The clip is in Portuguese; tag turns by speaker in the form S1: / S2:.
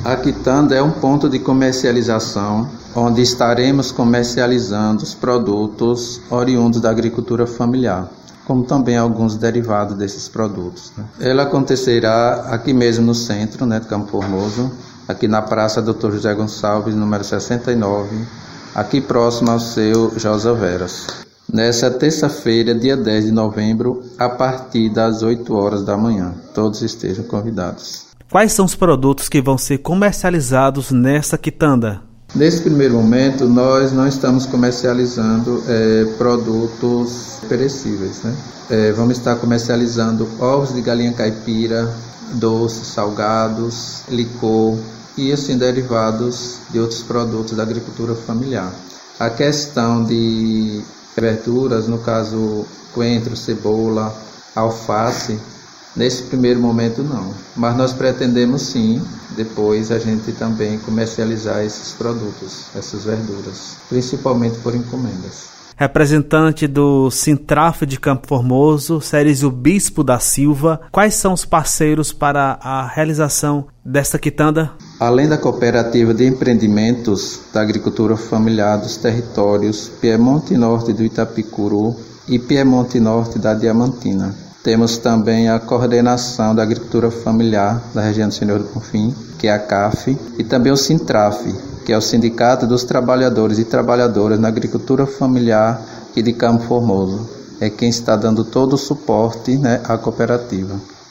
S1: A quitanda é um ponto de comercialização onde estaremos comercializando os produtos oriundos da agricultura familiar, como também alguns derivados desses produtos, né? Ela acontecerá aqui mesmo no centro, né, de Campo Formoso, aqui na Praça Dr. José Gonçalves, número 69, aqui próximo ao seu Josa Veras. Nessa terça-feira, dia 10 de novembro, a partir das 8 horas da manhã. Todos estejam convidados.
S2: Quais são os produtos que vão ser comercializados nessa quitanda?
S1: Nesse primeiro momento, nós não estamos comercializando produtos perecíveis, né? Vamos estar comercializando ovos de galinha caipira, doces, salgados, licor e assim derivados de outros produtos da agricultura familiar. A questão de verduras, no caso coentro, cebola, alface, nesse primeiro momento não, mas nós pretendemos sim, depois a gente também comercializar esses produtos, essas verduras, principalmente por encomendas.
S2: Representante do Sintraf de Campo Formoso, Cérizio Bispo da Silva, quais são os parceiros para a realização desta quitanda?
S1: Além da Cooperativa de Empreendimentos da Agricultura Familiar dos Territórios Piemonte Norte do Itapicuru e Piemonte Norte da Diamantina, temos também a Coordenação da Agricultura Familiar da região do Senhor do Bonfim, que é a CAF, e também o Sintraf, que é o Sindicato dos Trabalhadores e Trabalhadoras na Agricultura Familiar e de Campo Formoso. É quem está dando todo o suporte, né, à cooperativa.